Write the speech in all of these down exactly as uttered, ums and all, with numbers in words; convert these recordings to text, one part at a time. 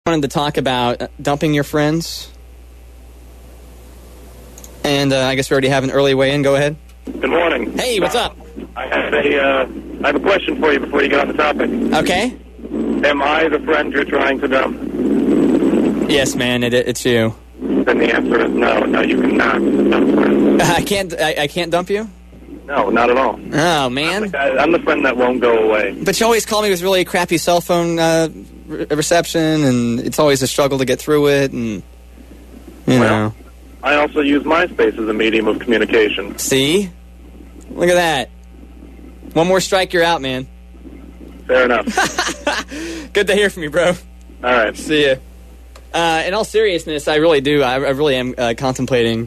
wanted to talk about dumping your friends. And uh, I guess we already have an early weigh-in. Go ahead. Good morning. Hey, what's up? I have a, uh, I have a question for you before you get on the topic. Okay. Am I the friend you're trying to dump? Yes, man, it, it's you. Then the answer is no. No, you cannot dump friends. I can't. I, I can't dump you. No, not at all. Oh, man. I'm the, guy, I'm the friend that won't go away. But you always call me with really crappy cell phone uh, re- reception, and it's always a struggle to get through it, and you well, know. I also use MySpace as a medium of communication. See? Look at that. One more strike, you're out, man. Fair enough. Good to hear from you, bro. All right. See ya. Uh, in all seriousness, I really do. I, I really am uh, contemplating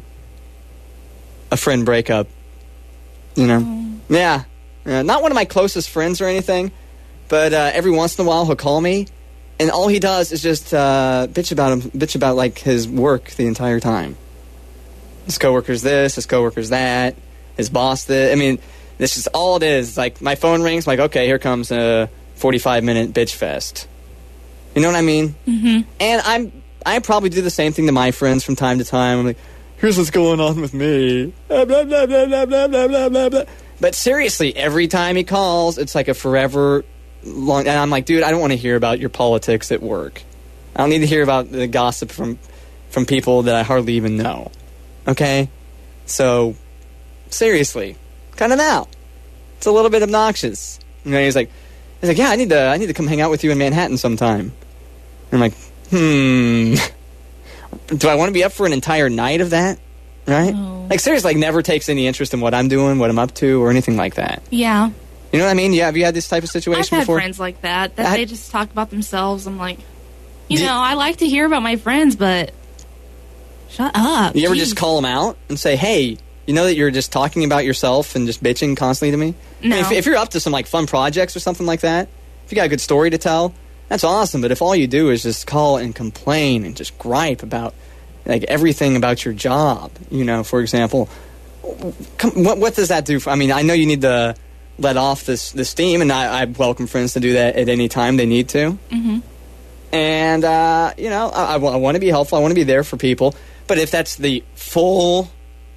a friend breakup. You know? Mm. Yeah. Uh, not one of my closest friends or anything, but uh, every once in a while he'll call me, and all he does is just uh, bitch about him, bitch about like his work the entire time. His coworker's this, his coworker's that, his boss this. I mean, this is all it is. Like, my phone rings, I'm like, okay, here comes a forty-five minute bitch fest. You know what I mean? Mm-hmm. And I'm, I probably do the same thing to my friends from time to time. I'm like, here's what's going on with me. Blah, blah, blah, blah, blah, blah, blah, blah, blah. But seriously, every time he calls, it's like a forever long... And I'm like, dude, I don't want to hear about your politics at work. I don't need to hear about the gossip from, from people that I hardly even know. Okay? So, seriously, cut him out. It's a little bit obnoxious. You know, he's like, he's like, yeah, I need to, I need to come hang out with you in Manhattan sometime. And I'm like, hmm... Do I want to be up for an entire night of that? Right? Oh. Like, seriously, like, never takes any interest in what I'm doing, what I'm up to, or anything like that. Yeah. You know what I mean? Yeah, have you had this type of situation I've had before? friends like that, that I, they just talk about themselves. I'm like, you do, know, I like to hear about my friends, but shut up. You ever Jeez. just call them out and say, hey, you know that you're just talking about yourself and just bitching constantly to me? No. I mean, if, if you're up to some, like, fun projects or something like that, if you got a good story to tell, that's awesome. But if all you do is just call and complain and just gripe about... like everything about your job, you know, for example, come, what, what does that do for, I mean, I know you need to let off this, this steam, and I, I welcome friends to do that at any time they need to. Mm-hmm. And, uh, you know, I, I, I want to be helpful, I want to be there for people, but if that's the full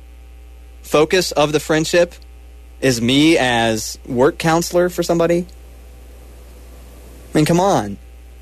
focus of the friendship is me as work counselor for somebody, I mean, come on.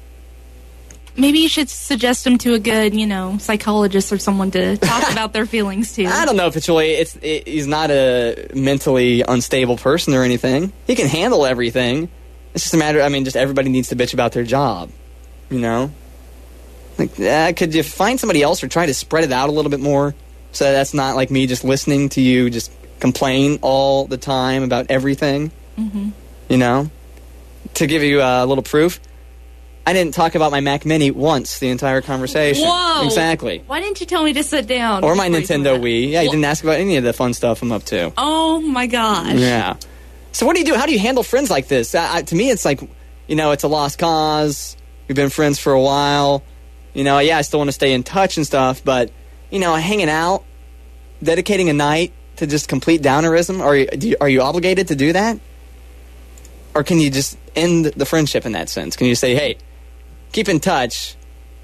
Maybe you should suggest them to a good, you know, psychologist or someone to talk about their feelings to. I don't know if it's really, it's, it, he's not a mentally unstable person or anything. He can handle everything. It's just a matter, I mean, just everybody needs to bitch about their job, you know? Like, uh, could you find somebody else or try to spread it out a little bit more so that that's not like me just listening to you just complain all the time about everything, mm-hmm. you know? To give you a little proof, I didn't talk about my Mac Mini once the entire conversation. Whoa! Exactly. Why didn't you tell me to sit down? Or my before you Nintendo told that? Wii. Yeah, you Well- didn't ask about any of the fun stuff I'm up to. Oh, my gosh. Yeah. So what do you do? How do you handle friends like this? I, I, to me, it's like, you know, it's a lost cause. We've been friends for a while. You know, yeah, I still want to stay in touch and stuff, but, you know, hanging out, dedicating a night to just complete downerism, are you, do you, are you obligated to do that? Or can you just end the friendship in that sense? Can you say, hey, keep in touch,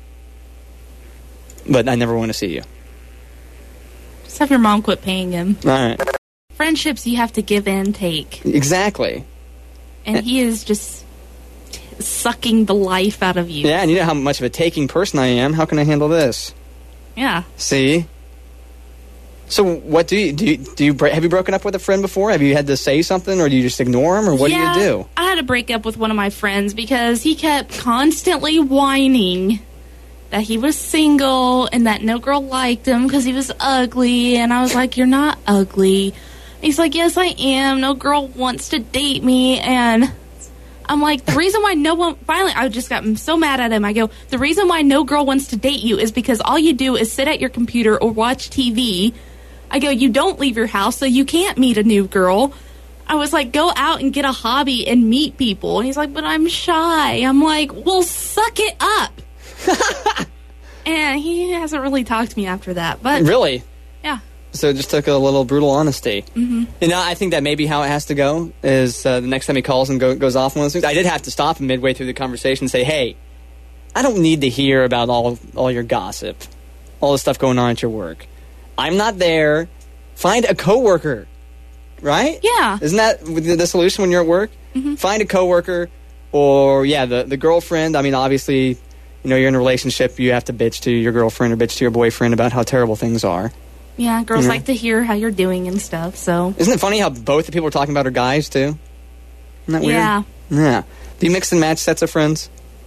but I never want to see you? Just have your mom quit paying him. All right. Friendships, you have to give and take. Exactly. And he is just sucking the life out of you. Yeah, and you know how much of a taking person I am. How can I handle this? Yeah. See? So what do you do? You, do you have you broken up with a friend before? Have you had to say something, or do you just ignore him, or what yeah, do you do? I had to break up with one of my friends because he kept constantly whining that he was single and that no girl liked him because he was ugly. And I was like, you're not ugly. He's like, yes, I am. No girl wants to date me. And I'm like, the reason why no one... Finally, I just got so mad at him. I go, the reason why no girl wants to date you is because all you do is sit at your computer or watch T V. I go, you don't leave your house, so you can't meet a new girl. I was like, go out and get a hobby and meet people. And he's like, but I'm shy. I'm like, well, suck it up. And he hasn't really talked to me after that. But Really? yeah. So it just took a little brutal honesty. Mm-hmm. You know, I think that maybe how it has to go is uh, the next time he calls and go, goes off one of those things. I did have to stop him midway through the conversation and say, hey, I don't need to hear about all all your gossip, all the stuff going on at your work. I'm not there. Find a coworker, right? Yeah. Isn't that the solution when you're at work? Mm-hmm. Find a coworker, or yeah, the the girlfriend. I mean, obviously, you know, you're in a relationship. You have to bitch to your girlfriend or bitch to your boyfriend about how terrible things are. Yeah, girls You know? like to hear how you're doing and stuff, so. Isn't it funny how both the people we're talking about are guys too? Isn't that weird? Yeah. Yeah. Do you mix and match sets of friends?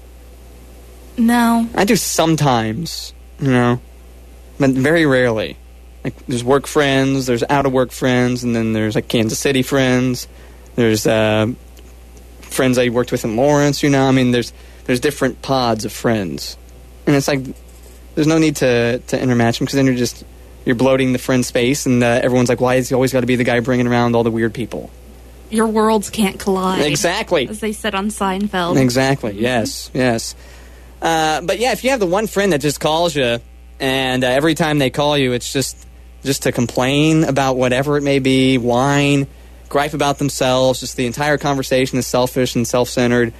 No. I do sometimes, you know, but very rarely. Like, there's work friends, there's out-of-work friends, and then there's, like, Kansas City friends. There's uh, friends I worked with in Lawrence, you know. I mean, there's there's different pods of friends. And it's like, there's no need to, to intermatch them, because then you're just, you're bloating the friend space, and uh, everyone's like, why has he always got to be the guy bringing around all the weird people? Your worlds can't collide. Exactly. As they said on Seinfeld. Exactly, yes, yes. Uh, but yeah, if you have the one friend that just calls you, and uh, every time they call you, it's just just to complain about whatever it may be, whine, gripe about themselves, just the entire conversation is selfish and self-centered.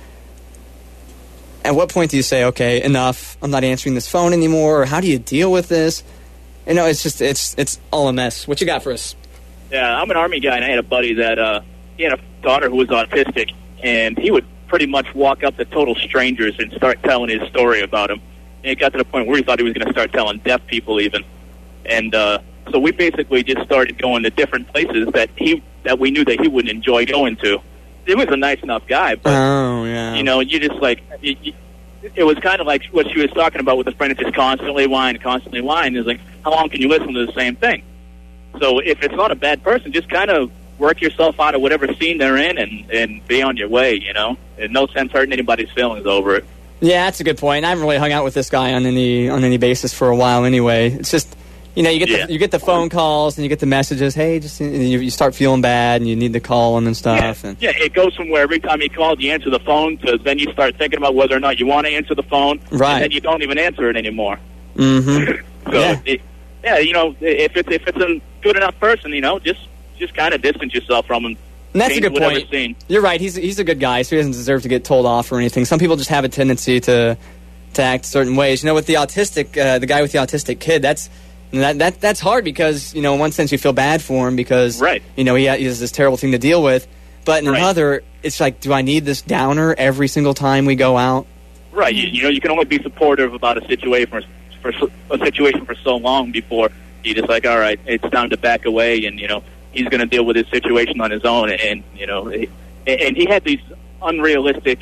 At what point do you say, okay, enough, I'm not answering this phone anymore, or how do you deal with this? You know, it's just, it's it's all a mess. What you got for us? Yeah, I'm an Army guy, and I had a buddy that, uh, he had a daughter who was autistic, and he would pretty much walk up to total strangers and start telling his story about him. And it got to the point where he thought he was going to start telling deaf people even. And uh, so we basically just started going to different places that he that we knew that he wouldn't enjoy going to. He was a nice enough guy, but, oh, yeah. you know, you just like, you, you, it was kind of like what she was talking about with the friend that just constantly whine, constantly whine. Is like, how long can you listen to the same thing? So if it's not a bad person, just kind of work yourself out of whatever scene they're in and, and be on your way, you know? And no sense hurting anybody's feelings over it. Yeah, that's a good point. I haven't really hung out with this guy on any on any basis for a while anyway. It's just, you know, you get Yeah. the, you get the phone calls and you get the messages, hey, just and you, you start feeling bad and you need to call him and stuff. Yeah. And yeah, it goes from where every time you call, you answer the phone, to then you start thinking about whether or not you want to answer the phone, Right. and then you don't even answer it anymore. Mm-hmm. So, Yeah. it, yeah, you know, if it's if it's a good enough person, you know, just just kind of distance yourself from him. And that's a Change good whatever point. scene. You're right. He's he's a good guy, so he doesn't deserve to get told off or anything. Some people just have a tendency to to act certain ways. You know, with the autistic, uh, the guy with the autistic kid, that's that that that's hard because, you know, in one sense you feel bad for him because Right. you know he, ha- he has this terrible thing to deal with, but in Right. another, it's like, do I need this downer every single time we go out? Right. You, you know, you can only be supportive about a situation for, for so- a situation for so long before you just like, all right, it's time to back away, and you know he's going to deal with his situation on his own, and you know, he, and he had these unrealistic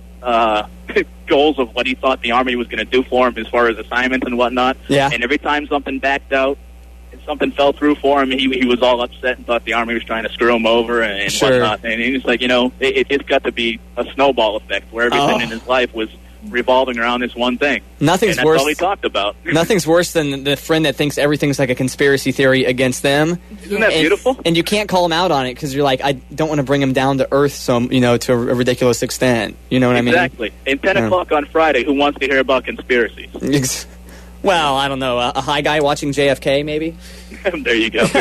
uh, goals of what he thought the Army was going to do for him as far as assignments and whatnot. Yeah. And every time something backed out, and something fell through for him, he he was all upset and thought the Army was trying to screw him over and Sure. whatnot. And he was like, you know, it, it's got to be a snowball effect where everything Oh. in his life was revolving around this one thing. Nothing's and that's worse. all he talked about. Nothing's worse than the friend that thinks everything's like a conspiracy theory against them. Isn't that and, beautiful? And you can't call him out on it because you're like, I don't want to bring him down to earth, some you know, to a, a ridiculous extent. You know what Exactly. And ten Yeah. o'clock on Friday, who wants to hear about conspiracies? I mean? Well, I don't know. A, a high guy watching J F K, maybe. There you go.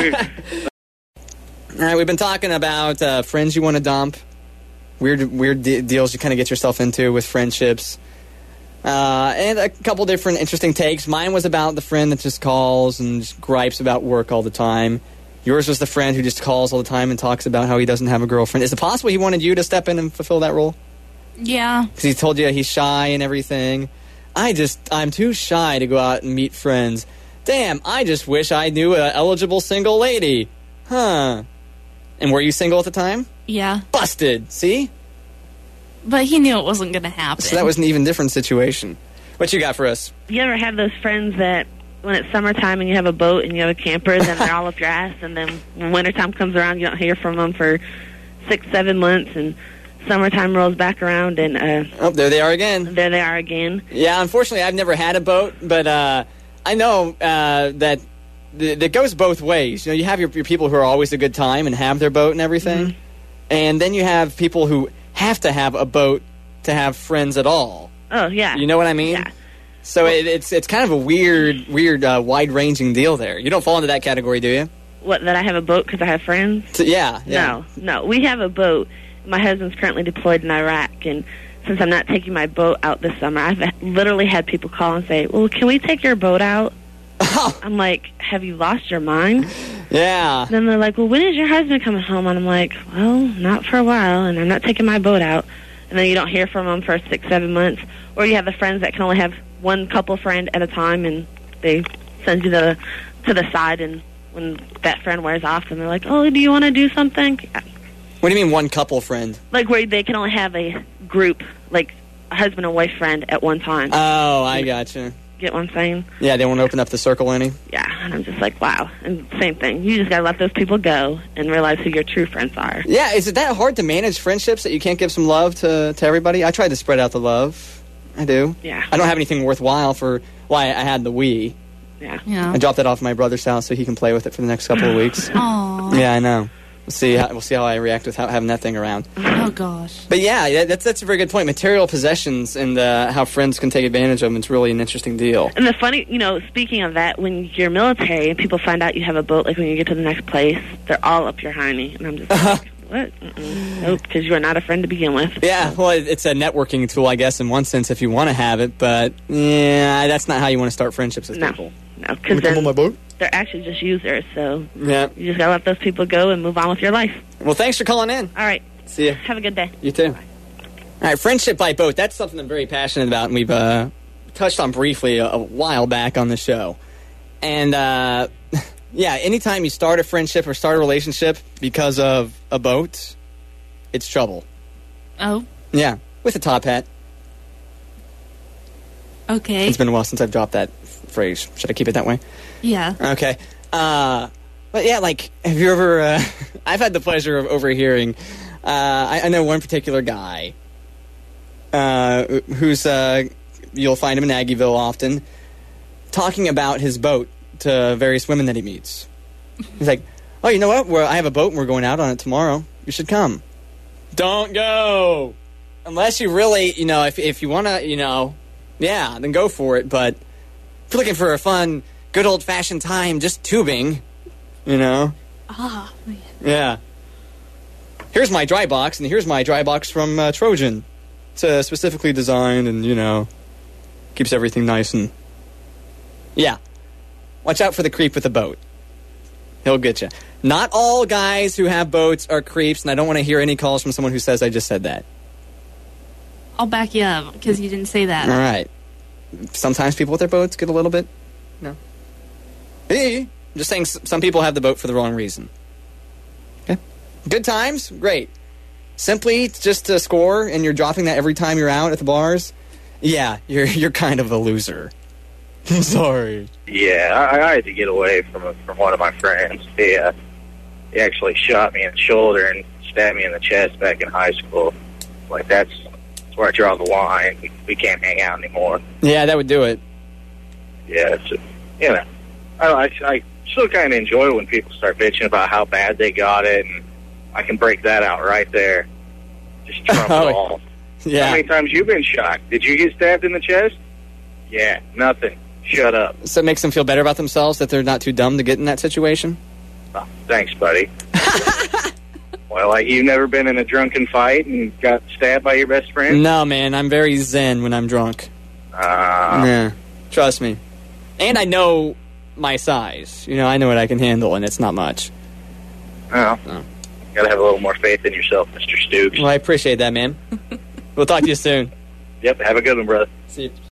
All right, we've been talking about uh, friends you want to dump, weird, weird de- deals you kind of get yourself into with friendships. Uh, and a couple different interesting takes. Mine was about the friend that just calls and just gripes about work all the time. Yours was the friend who just calls all the time and talks about how he doesn't have a girlfriend. Is it possible he wanted you to step in and fulfill that role? Yeah. Because he told you he's shy and everything. I just, I'm too shy to go out and meet friends. Damn, I just wish I knew an eligible single lady. Huh. And were you single at the time? Yeah. Busted. See? But he knew it wasn't going to happen. So that was an even different situation. What you got for us? You ever have those friends that when it's summertime and you have a boat and you have a camper, then they're all up your ass, and then when wintertime comes around, you don't hear from them for six, seven months, and summertime rolls back around, and uh, Oh, there they are again. there they are again. Yeah, unfortunately, I've never had a boat, but uh, I know uh, that th- that goes both ways. You know, you have your, your people who are always a good time and have their boat and everything, Mm-hmm. and then you have people who have to have a boat to have friends at all. Oh, yeah. You know what I mean? Yeah. So it, it's it's kind of a weird, weird, uh, wide-ranging deal there. You don't fall into that category, do you? What, that I have a boat because I have friends? So, yeah, yeah. No, no. We have a boat. My husband's currently deployed in Iraq, and since I'm not taking my boat out this summer, I've literally had people call and say, well, can we take your boat out? I'm like, have you lost your mind? Yeah. Then they're like, well, when is your husband coming home? And I'm like, well, not for a while, and I'm not taking my boat out. And then you don't hear from them for six, seven months. Or you have the friends that can only have one couple friend at a time, and they send you the, to the side, and when that friend wears off, and they're like, oh, do you want to do something? What do you mean one couple friend? Like where they can only have a group, like a husband and wife friend at one time. Oh, I gotcha. Get what I'm saying? Yeah, they won't open up the circle any? Yeah, and I'm just like, wow. And same thing. You just got to let those people go and realize who your true friends are. Yeah, is it that hard to manage friendships that you can't give some love to, to everybody? I tried to spread out the love. I do. Yeah. I don't have anything worthwhile for why I had the Wii. Yeah. Yeah. I dropped it off at my brother's house so he can play with it for the next couple of weeks. Aw. Yeah, I know. We'll see how, we'll see how I react with how, having that thing around. Oh, gosh. But yeah, that's that's a very good point. Material possessions and uh, how friends can take advantage of them, it's really an interesting deal. And the funny, you know, speaking of that, when you're military and people find out you have a boat, like when you get to the next place, they're all up your hiney. And I'm just like, what? Mm-mm. Nope, because you are not a friend to begin with. Yeah, well, it- it's a networking tool, I guess, in one sense, if you want to have it. But yeah, that's not how you want to start friendships with No. people. No, because Come on my boat? they're actually just users, so Yeah. you just got to let those people go and move on with your life. Well, thanks for calling in. All right. See ya. Have a good day. You too. All right, friendship by boat. That's something I'm very passionate about, and we've uh, touched on briefly a, a while back on the show. And, uh, yeah, anytime you start a friendship or start a relationship because of a boat, it's trouble. Oh, Yeah, with a top hat. okay. It's been a while since I've dropped that phrase. Should I keep it that way? Yeah. Okay. Uh, but yeah, like, have you ever, uh, I've had the pleasure of overhearing, uh, I, I know one particular guy, uh, who's, uh, you'll find him in Aggieville often, talking about his boat to various women that he meets. He's like, oh, you know what? We're, I have a boat and we're going out on it tomorrow. You should come. Don't go. Unless you really, you know, if, if you want to, you know, yeah, then go for it. But if you're looking for a fun, good old-fashioned time, just tubing, you know. Ah, man. Yeah. Here's my dry box, and here's my dry box from uh, Trojan. It's uh, specifically designed and, you know, keeps everything nice and... Yeah. Watch out for the creep with the boat. He'll get you. Not all guys who have boats are creeps, and I don't want to hear any calls from someone who says I just said that. I'll back you up because you didn't say that. All right. Sometimes people with their boats get a little bit... No. Hey, I'm just saying s- some people have the boat for the wrong reason. Okay. Good times? Great. Simply just to score and you're dropping that every time you're out at the bars? Yeah, you're you're kind of a loser. I'm sorry. Yeah, I, I had to get away from a, from one of my friends. He, uh, he actually shot me in the shoulder and stabbed me in the chest back in high school. Like, that's, that's where I draw the line. We, we can't hang out anymore. Yeah, that would do it. Yeah, it's, you know, I, I, I still kind of enjoy when people start bitching about how bad they got it, and I can break that out right there. Just trump Oh, it all. How Yeah. many times you been shot? Did you get stabbed in the chest? Yeah, nothing. Shut up. So it makes them feel better about themselves that they're not too dumb to get in that situation? Oh, thanks, buddy. Well, like, you've never been in a drunken fight and got stabbed by your best friend? No, man, I'm very zen when I'm drunk. Uh, Yeah. Trust me. And I know my size. You know, I know what I can handle, and it's not much. well, Oh. gotta have a little more faith in yourself, Mister Stoops. Well, I appreciate that, man. We'll talk to you soon. Yep, have a good one, brother. See you.